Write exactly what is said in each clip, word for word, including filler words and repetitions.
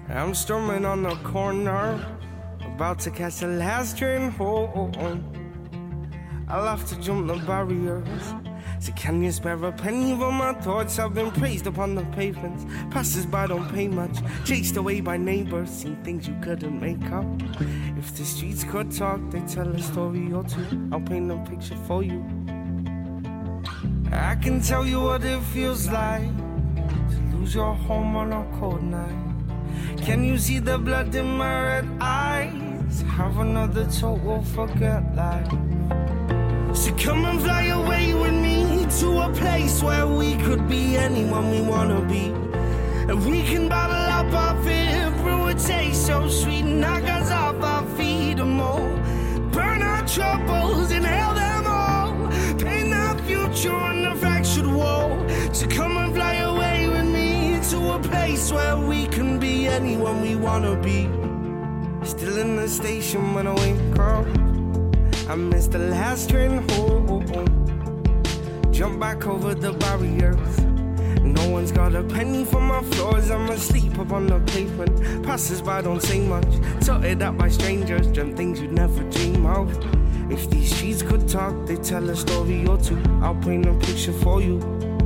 I'm strumming on the corner, about to catch the last train home. I'll have to jump the barriers. So can you spare a penny for my thoughts? I've been praised upon the pavements. Passers-by don't pay much. Chased away by neighbors, seen things you couldn't make up. If the streets could talk, they'd tell a story or two. I'll paint a picture for you. I can tell you what it feels like to lose your home on a cold night. Can you see the blood in my red eyes? Have another talk, we'll forget life. So come and fly away with me to a place where we could be anyone we wanna be. And we can bottle up our fear, brew a taste so sweet, knock us off our feet and more. Burn our troubles, inhale them all, paint our future on a fractured wall. So come and fly away with me to a place where we can be anyone we wanna be. Still in the station when I wake up, I missed the last train home. Jump back over the barriers. No one's got a penny for my floors. I'm asleep up on the pavement. Passers-by don't say much. Sorted out by strangers. Dream things you'd never dream of. If these streets could talk, they'd tell a story or two. I'll paint a picture for you.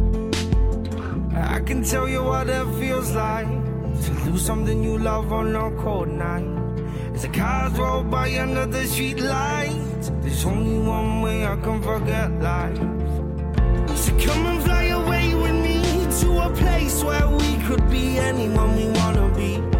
I can tell you what it feels like to lose something you love on a cold night. As the cars roll by under the street lights, there's only one way I can forget life. So come and fly away with me to a place where we could be anyone we wanna be.